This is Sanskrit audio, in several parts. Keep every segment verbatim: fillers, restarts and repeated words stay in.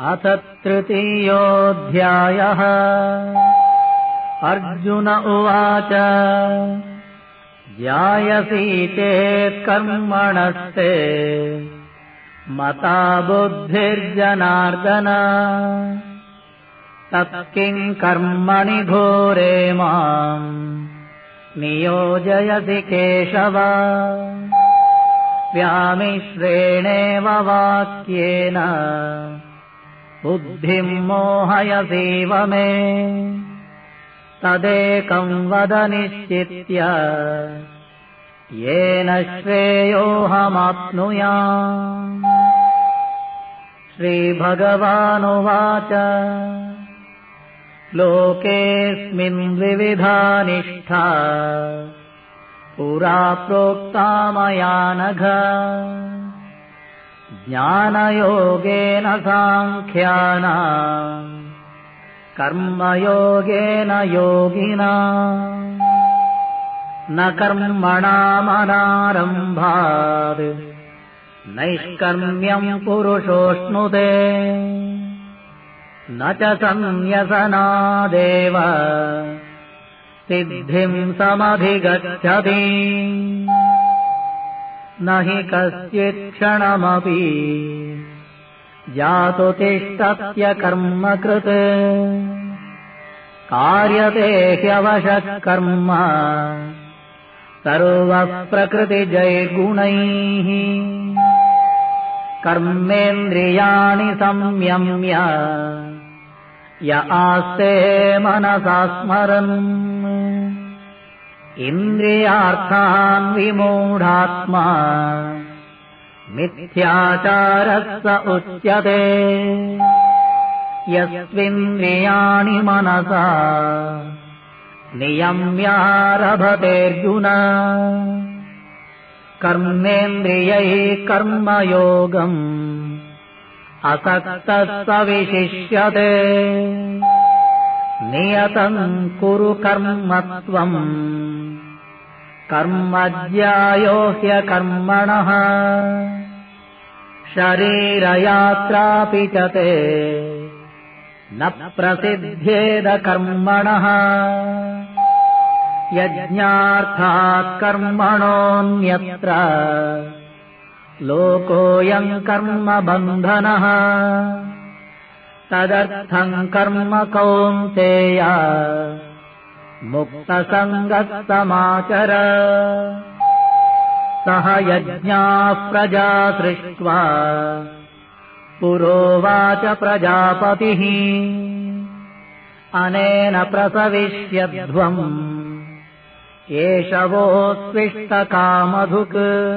अथ तृतीयोऽध्यायः। अर्जुन उवाच ध्यायसि चेत् कर्मणस्ते मता बुद्धिर्जनार्दन तत्किं कर्मणि घोरे माम् नियोजयसि केशव। व्यामिश्रेणेव वाक्येन बुद्धिं मोहयसीव मे तदेकं वद निश्चित्य येन श्रेयोऽहमाप्नुयाम्। श्रीभगवानुवाच लोकेऽस्मिन् द्विविधा निष्ठा पुरा प्रोक्ता मया नघ। ज्ञानयोगेन साङ्ख्यानाम् कर्मयोगेन योगिना न कर्मणामनारम्भात् नैष्कर्म्यम् पुरुषोऽश्नुते न च संन्यसनादेव सिद्धिं समधिगच्छति। न हि कश्चित् क्षणमपि जातु तिष्ठत्य कर्म कृत् कार्यते ह्यवशः कर्म सर्वः प्रकृतिजैर्गुणैः। कर्मेन्द्रियाणि संयम्य य आस्ते मनसा स्मरन् इन्द्रियार्थान् विमूढात्मा मिथ्याचारः स उच्यते। यस्विन्द्रियाणि मनसा नियम्यारभतेऽर्जुन कर्मेन्द्रियैः कर्मयोगम् असक्तः स विशिष्यते। नियतं कुरु कर्म त्वम् कर्म ज्यायो ह्यकर्मणः शरीरयात्रापि च ते न प्रसिद्ध्येद कर्मणः। यज्ञार्थात् कर्मणोऽन्यत्र लोकोऽयं कर्म बन्धनः। तदर्थं कर्म कौन्तेय मुक्तसङ्गः समाचर। सह यज्ञाः प्रजा सृष्ट्वा पुरोवाच प्रजापतिः अनेन प्रसविष्यध्वम् एष वो स्विष्टकामधुक्।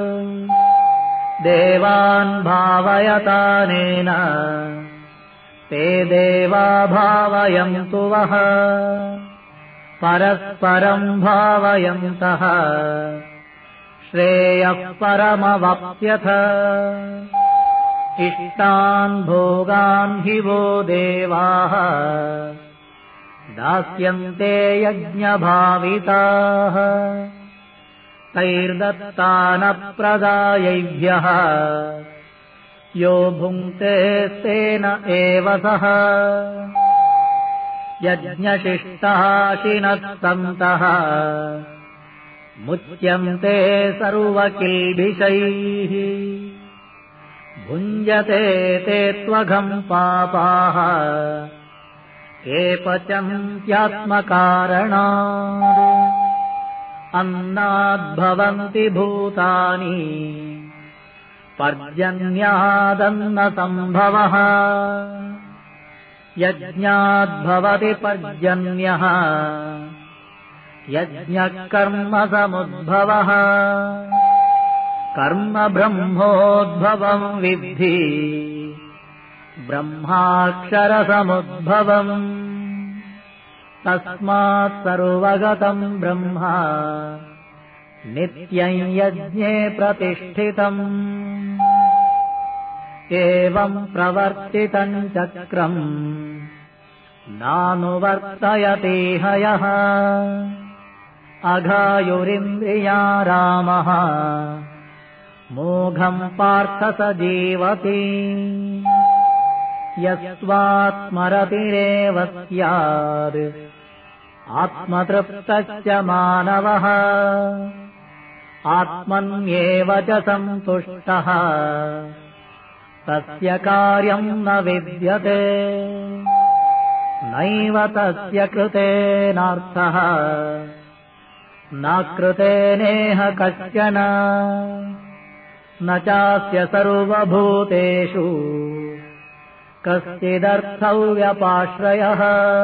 देवान् भावयतानेन ते देवा भावयन्तु वः परस्परं भावयन्तः श्रेयः परमवाप्स्यथ। इष्टान् भोगान् हि वो देवाः दास्यन्ते यज्ञभाविताः। तैर्दत्तानप्रदायैभ्यः यो भुङ्क्ते तेन एव सः। यज्ञशिष्टाशिनः सन्तः मुच्यन्ते सर्वकिल्बिषैः। भुञ्जते ते त्वघम् पापाः ये पचन्त्यात्मकारणात्। अन्नाद्भवन्ति भूतानि पर्जन्यादन्नसम्भवः। यज्ञाद्भवति पर्जन्यः यज्ञः कर्म समुद्भवः। कर्म ब्रह्मोद्भवम् विद्धि ब्रह्माक्षरसमुद्भवम्। तस्मात् सर्वगतम् ब्रह्म नित्यं यज्ञे प्रतिष्ठितम्। एवं प्रवर्तितं चक्रम् नानुवर्तयति हयः। अघायुरिन्द्रिया रामः मोघम् पार्थ स जीवति। यस्त्वात्मरतिरेव स्यात् आत्मतृप्तश्च मानवः आत्मन्येव च सन्तुष्टः तस्य कार्यम् न विद्यते नैव तस्य कृतेनार्थः न कृतेनेह कश्चन न चास्य सर्वभूतेषु कश्चिदर्थौ व्यपाश्रयः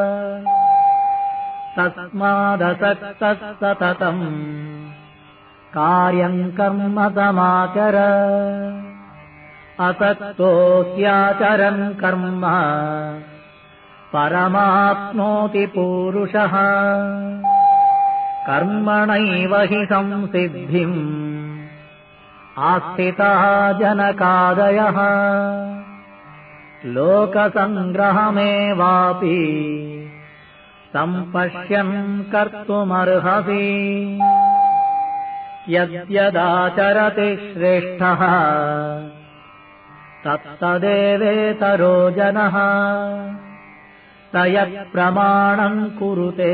तस्मादसक्तः सततम् कार्यम् कर्म समाचर असक्तो ह्याचरन् कर्म परमाप्नोति पूरुषः कर्मणैव हि संसिद्धिम् आस्थितः जनकादयः लोकसङ्ग्रहमेवापि सम्पश्यन् कर्तुमर्हसि यद्यदाचरति श्रेष्ठः तत्तदेवेतरो जनः स यत्प्रमाणम् कुरुते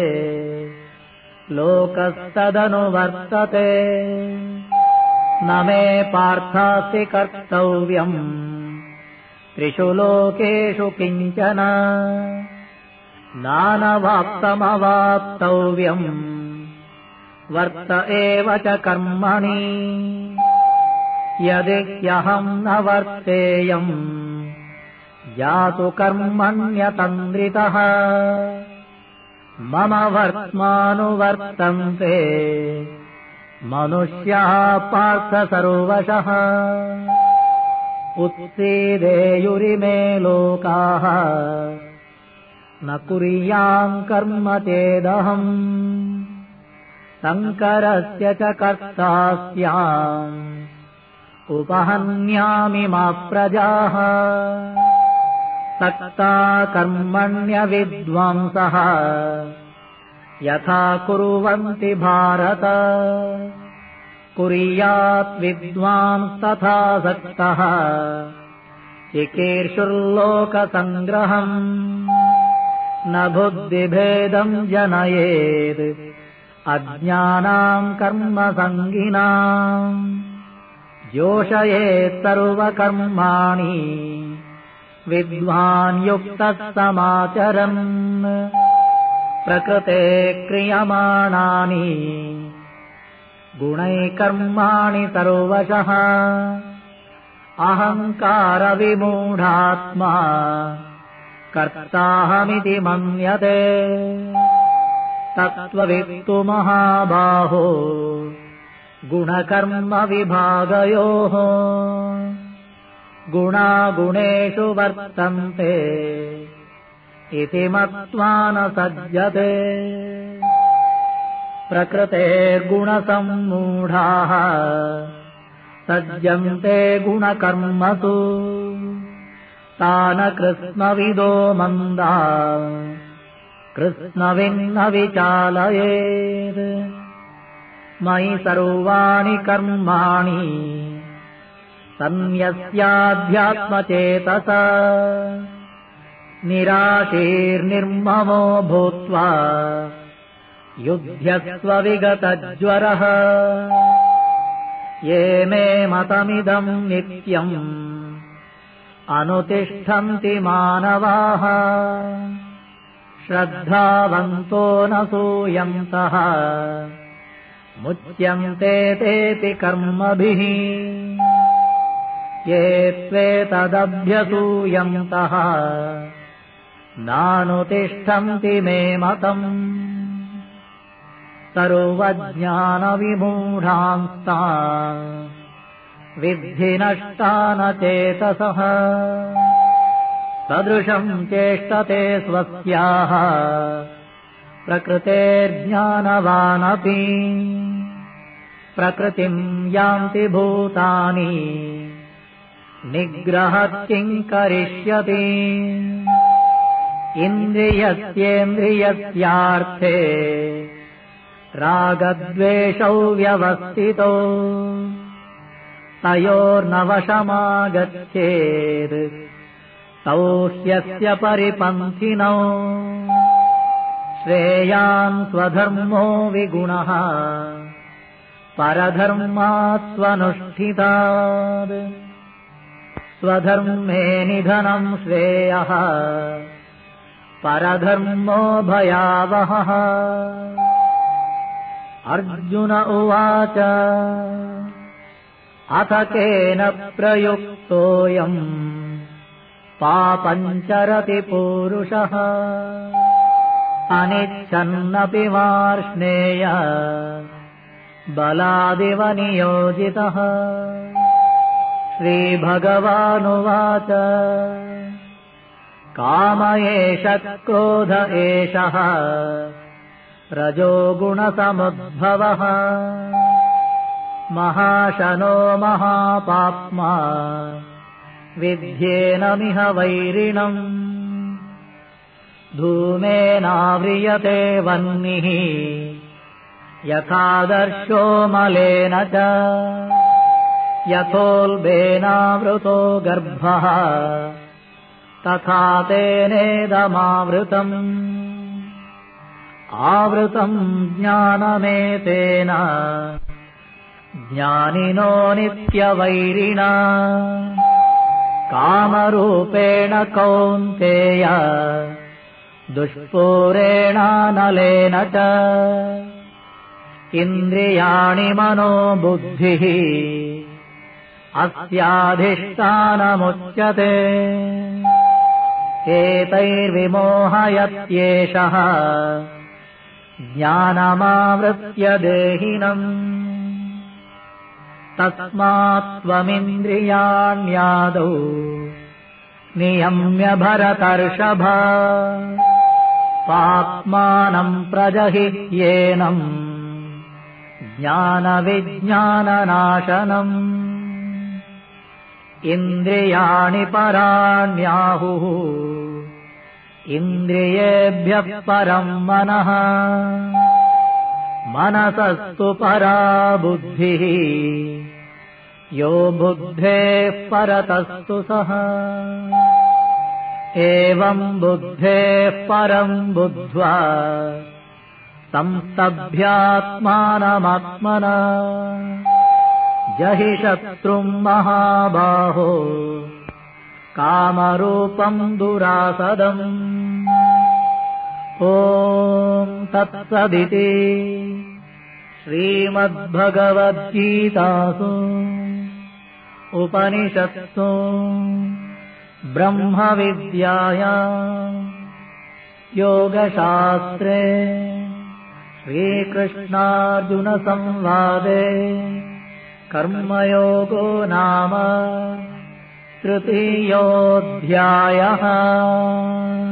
लोकस्तदनुवर्तते न मे पार्थास्ति कर्तव्यम् त्रिषु लोकेषु किञ्चन नानवाप्तमवाप्तव्यम् वर्त एव च कर्मणि यदि ह्यहम् न वर्तेयम् जातु कर्मण्यतन्द्रितः मम वर्त्मानुवर्तन्ते मनुष्याः पार्थ सर्वशः उत्सीदेयुरिमे लोकाः न कुर्याम् कर्म चेदहम् शङ्करस्य च कर्ता स्याम् उपहन्यामि मा प्रजाः सक्ता कर्मण्यविद्वांसः यथा कुर्वन्ति भारत कुर्यात् विद्वांस्तथा सक्तः चिकीर्षुर्लोकसङ्ग्रहम् न बुद्धिभेदम् जनयेत् अज्ञानाम् कर्मसङ्गिनाम् जोषयेत् सर्वकर्माणि विद्वान् युक्तः समाचरन् प्रकृते क्रियमाणानि गुणैः कर्माणि सर्वशः अहङ्कारविमूढात्मा कर्ताहमिति मन्यते तत्त्ववित्तु महाबाहो गुणकर्मविभागयोः गुणा गुणेषु वर्तन्ते इति मत्वा न सज्जते प्रकृतेर्गुणसम्मूढाः सज्जन्ते गुणकर्मसु तान् कृत्स्नविदो मन्दा कृत्स्नविन्न विचालयेत् मयि सर्वाणि कर्माणि सन्न्यस्याध्यात्मचेतसा निराशीर्निर्ममो भूत्वा युध्यस्व विगतज्वरः ये मे मतमिदम् नित्यम् अनुतिष्ठन्ति मानवाः श्रद्धावन्तो न सूयन्तः मुच्यन्ते तेऽपि कर्मभिः ये त्वेतदभ्यसूयन्तः नानुतिष्ठन्ति मे मतम् सर्वज्ञानविमूढांस्तान् विद्धि नष्टान चेतसः सदृशम् चेष्टते स्वस्याः प्रकृतेर्ज्ञानवानपि प्रकृतिम् यान्ति भूतानि निग्रहः किम् करिष्यति इन्द्रियस्येन्द्रियस्यार्थे रागद्वेषौ व्यवस्थितो तयोर्नवशमागच्छेत् तौ ह्यस्य परिपन्थिनौ श्रेयान् स्वधर्मो विगुणः परधर्मात् स्वनुष्ठितात् स्वधर्मे निधनं श्रेयः परधर्मो भयावहः। अर्जुन उवाच अथ केन प्रयुक्तोऽयम् पापञ्चरति पूरुषः अनिच्छन्नपि वार्ष्णेय बलादिव नियोजितः। श्रीभगवानुवाच काम एष क्रोध एषः रजोगुणसमुद्भवः महाशनो महापाप्मा विद्येनमिह वैरिणम् धूमेनाव्रियते वह्निः यथादर्शो मलेन च यथोल्बेनावृतो गर्भः तथा तेनेदमावृतम् आवृतम् ज्ञानमेतेन ज्ञानिनो नित्यवैरिणा कामरूपेण कौन्तेय दुष्पूरेणानलेन च इन्द्रियाणि मनो बुद्धिः अस्याधिष्ठानमुच्यते एतैर्विमोहयत्येषः ज्ञानमावृत्य देहिनम् तस्मात् त्वमिन्द्रियाण्यादौ नियम्य भरतर्षभ पाप्मानम् प्रजहिह्येनम् ज्ञानविज्ञाननाशनम् इन्द्रियाणि पराण्याहुः इन्द्रियेभ्यः परम् मनः मनसस्तु परा बुद्धिः यो बुद्धेः परतस्तु सः एवम् बुद्धेः परम् बुद्ध्वा संस्तभ्यात्मानमात्मना जहि शत्रुम् महाबाहो कामरूपम् दुरासदम् ॐ तत्सदिति श्रीमद्भगवद्गीतासु उपनिषत्सु ब्रह्मविद्यायाम् योगशास्त्रे श्रीकृष्णार्जुनसंवादे कर्मयोगो नाम तृतीयोऽध्यायः।